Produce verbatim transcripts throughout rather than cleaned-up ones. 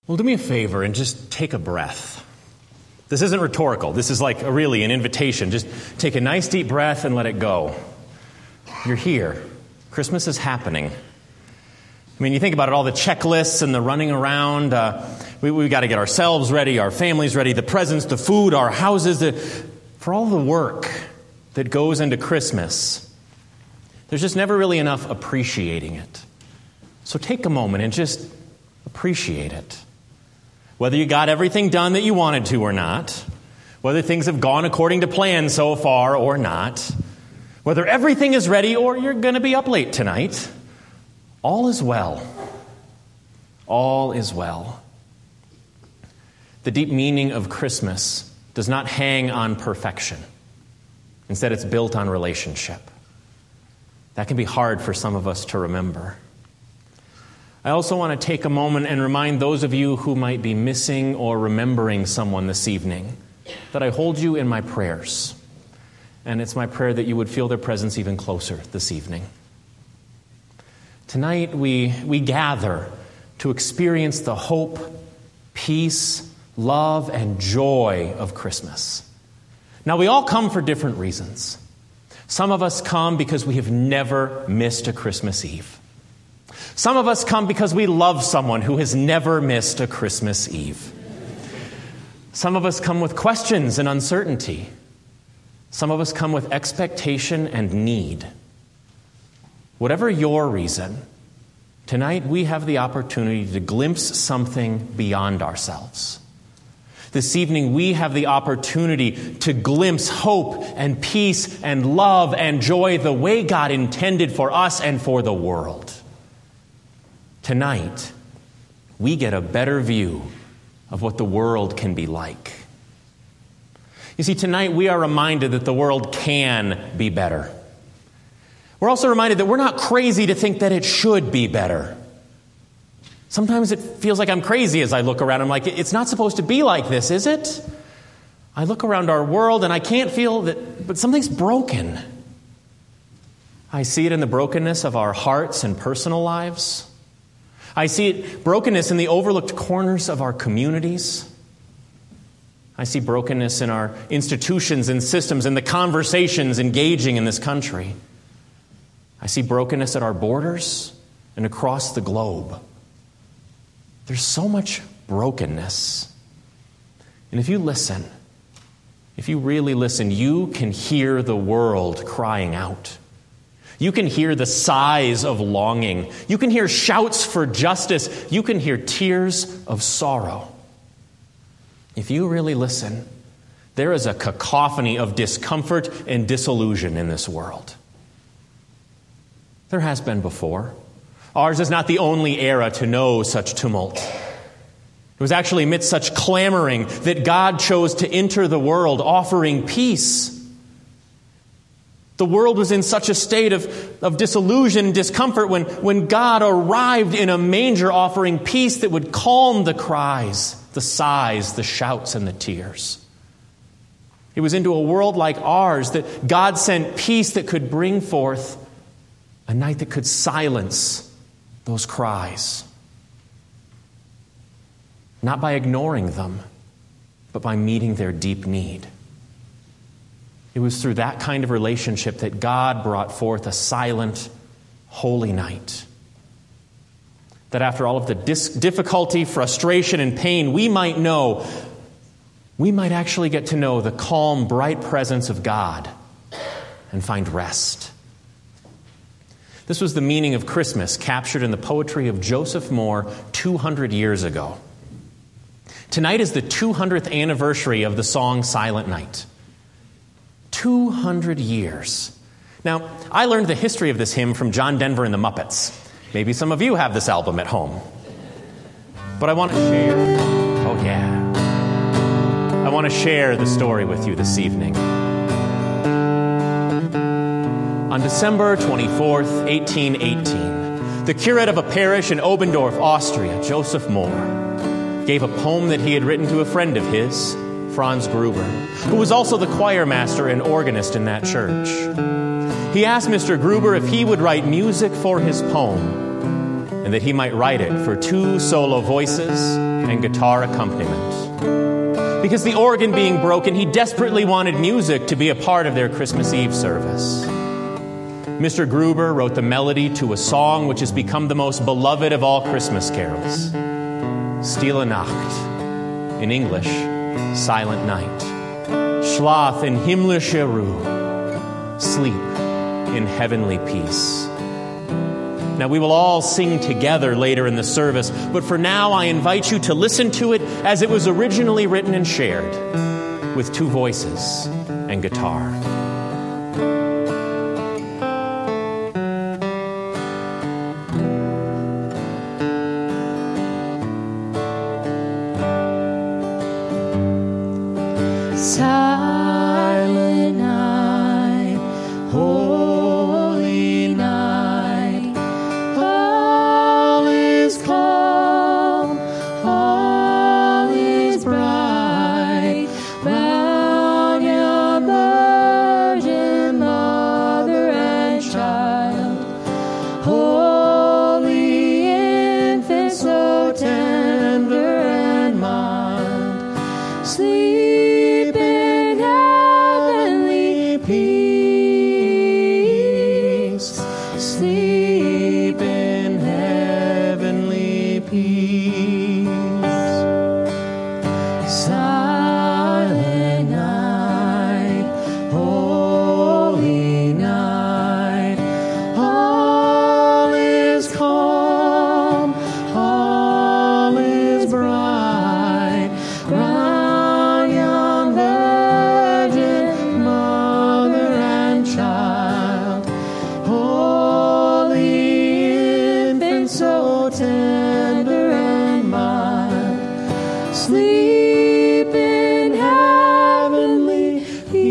Well, do me a favor and just take a breath. This isn't rhetorical. This is like a, really an invitation. Just take a nice deep breath and let it go. You're here. Christmas is happening. I mean, you think about it, all the checklists and the running around. Uh, we, we've got to get ourselves ready, our families ready, the presents, the food, our houses. The, for all the work that goes into Christmas, there's just never really enough appreciating it. So take a moment and just appreciate it. Whether you got everything done that you wanted to or not, whether things have gone according to plan so far or not, whether everything is ready or you're going to be up late tonight, all is well. All is well. The deep meaning of Christmas does not hang on perfection. Instead, it's built on relationship. That can be hard for some of us to remember. I also want to take a moment and remind those of you who might be missing or remembering someone this evening that I hold you in my prayers. And it's my prayer that you would feel their presence even closer this evening. Tonight we, we gather to experience the hope, peace, love, and joy of Christmas. Now, we all come for different reasons. Some of us come because we have never missed a Christmas Eve. Some of us come because we love someone who has never missed a Christmas Eve. Some of us come with questions and uncertainty. Some of us come with expectation and need. Whatever your reason, tonight we have the opportunity to glimpse something beyond ourselves. This evening we have the opportunity to glimpse hope and peace and love and joy the way God intended for us and for the world. Tonight, we get a better view of what the world can be like. You see, tonight we are reminded that the world can be better. We're also reminded that we're not crazy to think that it should be better. Sometimes it feels like I'm crazy as I look around. I'm like, it's not supposed to be like this, is it? I look around our world and I can't feel that, but something's broken. I see it in the brokenness of our hearts and personal lives. I see it, brokenness in the overlooked corners of our communities. I see brokenness in our institutions and systems and the conversations engaging in this country. I see brokenness at our borders and across the globe. There's so much brokenness. And if you listen, if you really listen, you can hear the world crying out. You can hear the sighs of longing. You can hear shouts for justice. You can hear tears of sorrow. If you really listen, there is a cacophony of discomfort and disillusion in this world. There has been before. Ours is not the only era to know such tumult. It was actually amidst such clamoring that God chose to enter the world, offering peace. The world was in such a state of, of disillusion and discomfort when, when God arrived in a manger offering peace that would calm the cries, the sighs, the shouts, and the tears. It was into a world like ours that God sent peace that could bring forth a night that could silence those cries. Not by ignoring them, but by meeting their deep need. It was through that kind of relationship that God brought forth a silent, holy night. That after all of the dis- difficulty, frustration, and pain, we might know, we might actually get to know the calm, bright presence of God and find rest. This was the meaning of Christmas captured in the poetry of Joseph Moore two hundred years ago. Tonight is the two hundredth anniversary of the song Silent Night. two hundred years. Now, I learned the history of this hymn from John Denver and the Muppets. Maybe some of you have this album at home. But I want to share, oh yeah, I want to share the story with you this evening. On December twenty-fourth, eighteen eighteen, the curate of a parish in Obendorf, Austria, Joseph Moore, gave a poem that he had written to a friend of his, Franz Gruber, who was also the choir master and organist in that church. He asked Mister Gruber if he would write music for his poem, and that he might write it for two solo voices and guitar accompaniment. Because the organ being broken, he desperately wanted music to be a part of their Christmas Eve service. Mister Gruber wrote the melody to a song which has become the most beloved of all Christmas carols, Stille Nacht, in English, Silent Night. Schlaf in himmlische Ruhe, sleep in heavenly peace. Now, we will all sing together later in the service, but for now I invite you to listen to it as it was originally written and shared, with two voices and guitar. Silent night, holy night, all is calm, all is bright, round your Virgin Mother and Child, holy infant, so tender and mild, sleep. Peace, sleep in heavenly peace. Silent night, holy night, all is calm, all is bright, round yon Virgin Mother and Child, holy infant, so tender and mild, sleep in heavenly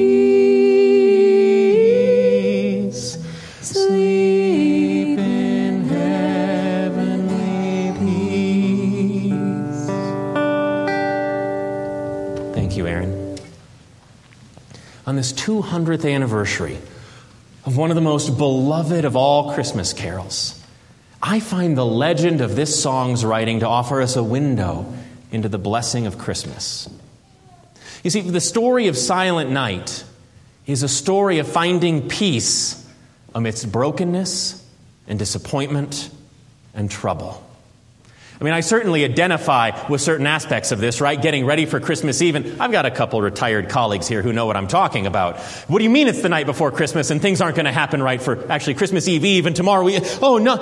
peace, sleep in heavenly peace. Thank you, Aaron. On this two hundredth anniversary of one of the most beloved of all Christmas carols, I find the legend of this song's writing to offer us a window into the blessing of Christmas. You see, the story of Silent Night is a story of finding peace amidst brokenness and disappointment and trouble. I mean, I certainly identify with certain aspects of this, right? Getting ready for Christmas Eve. And I've got a couple retired colleagues here who know what I'm talking about. What do you mean it's the night before Christmas and things aren't going to happen right for actually Christmas Eve Eve and tomorrow we... Oh, no.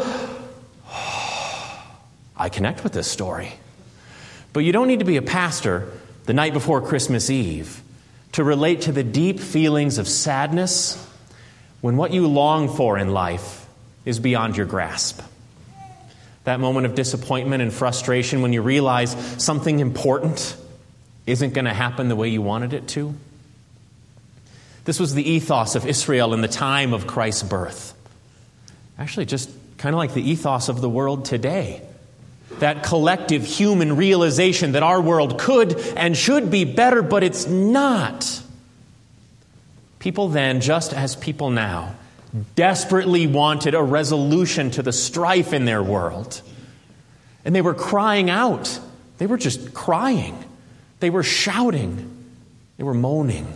I connect with this story. But you don't need to be a pastor the night before Christmas Eve to relate to the deep feelings of sadness when what you long for in life is beyond your grasp. That moment of disappointment and frustration when you realize something important isn't going to happen the way you wanted it to. This was the ethos of Israel in the time of Christ's birth. Actually, just kind of like the ethos of the world today. That collective human realization that our world could and should be better, but it's not. People then, just as people now, desperately wanted a resolution to the strife in their world. And they were crying out. They were just crying. They were shouting. They were moaning.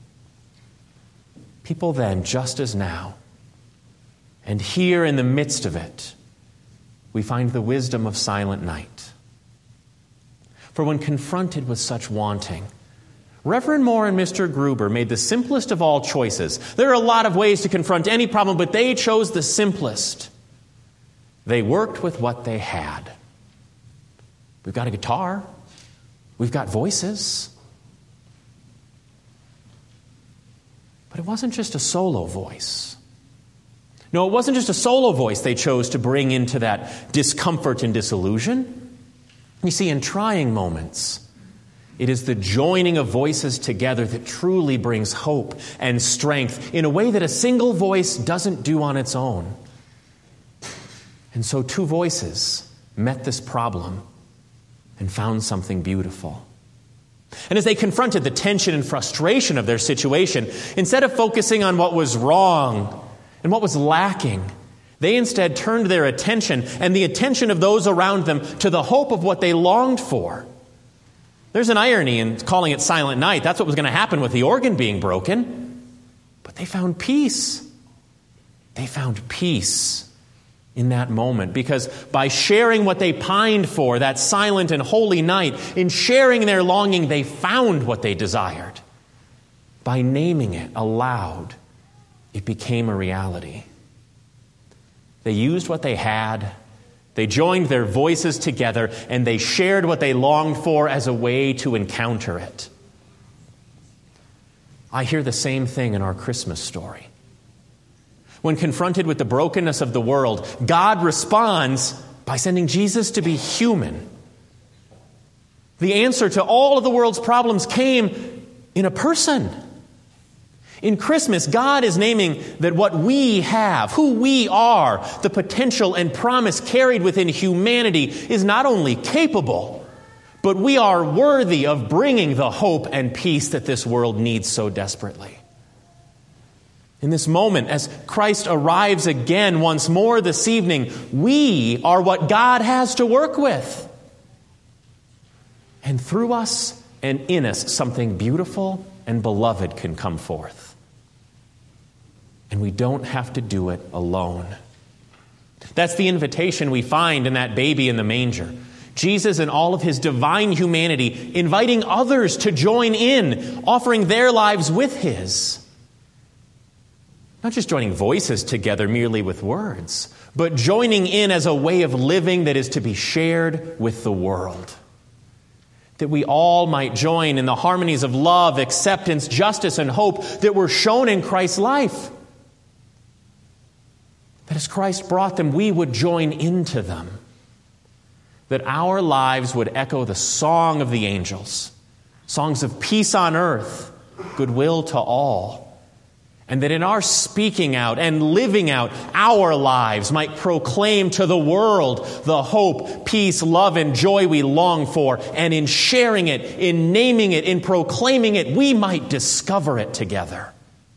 People then, just as now. And here in the midst of it, we find the wisdom of Silent Night. For when confronted with such wanting, Reverend Moore and Mister Gruber made the simplest of all choices. There are a lot of ways to confront any problem, but they chose the simplest. They worked with what they had. We've got a guitar. We've got voices. But it wasn't just a solo voice. No, it wasn't just a solo voice they chose to bring into that discomfort and disillusion. You see, in trying moments, it is the joining of voices together that truly brings hope and strength in a way that a single voice doesn't do on its own. And so two voices met this problem and found something beautiful. And as they confronted the tension and frustration of their situation, instead of focusing on what was wrong and what was lacking, They instead turned their attention and the attention of those around them to the hope of what they longed for. There's an irony in calling it Silent Night. That's what was going to happen with the organ being broken. But they found peace. They found peace in that moment, because by sharing what they pined for, that silent and holy night, in sharing their longing, they found what they desired. By naming it aloud, it became a reality. They used what they had, they joined their voices together, and they shared what they longed for as a way to encounter it. I hear the same thing in our Christmas story. When confronted with the brokenness of the world, God responds by sending Jesus to be human. The answer to all of the world's problems came in a person. In Christmas, God is naming that what we have, who we are, the potential and promise carried within humanity is not only capable, but we are worthy of bringing the hope and peace that this world needs so desperately. In this moment, as Christ arrives again once more this evening, we are what God has to work with. And through us and in us, something beautiful and beloved can come forth. And we don't have to do it alone. That's the invitation we find in that baby in the manger. Jesus, in all of his divine humanity, inviting others to join in, offering their lives with his. Not just joining voices together merely with words, but joining in as a way of living that is to be shared with the world. That we all might join in the harmonies of love, acceptance, justice, and hope that were shown in Christ's life. That as Christ brought them, we would join into them. That our lives would echo the song of the angels, songs of peace on earth, goodwill to all. And that in our speaking out and living out our lives might proclaim to the world the hope, peace, love, and joy we long for. And in sharing it, in naming it, in proclaiming it, we might discover it together.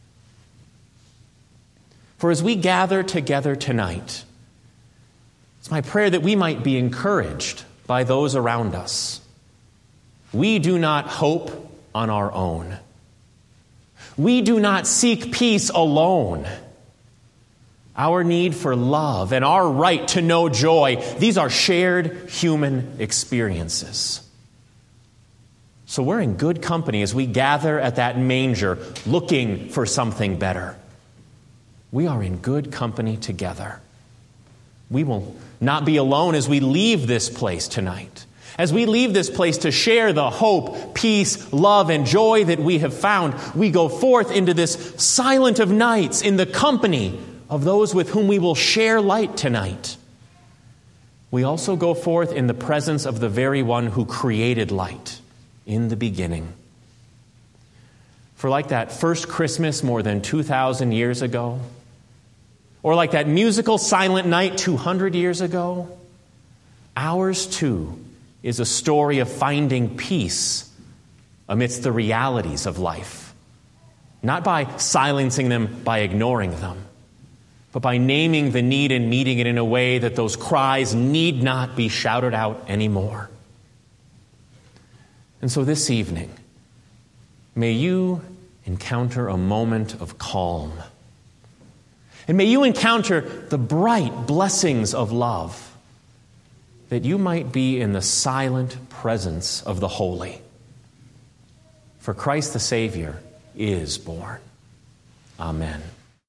For as we gather together tonight, it's my prayer that we might be encouraged by those around us. We do not hope on our own. We do not seek peace alone. Our need for love and our right to know joy, these are shared human experiences. So we're in good company as we gather at that manger looking for something better. We are in good company together. We will not be alone as we leave this place tonight. As we leave this place to share the hope, peace, love, and joy that we have found, we go forth into this silent of nights in the company of those with whom we will share light tonight. We also go forth in the presence of the very one who created light in the beginning. For like that first Christmas more than two thousand years ago, or like that musical Silent Night two hundred years ago, ours too is a story of finding peace amidst the realities of life. Not by silencing them, by ignoring them, but by naming the need and meeting it in a way that those cries need not be shouted out anymore. And so this evening, may you encounter a moment of calm. And may you encounter the bright blessings of love, that you might be in the silent presence of the holy. For Christ the Savior is born. Amen.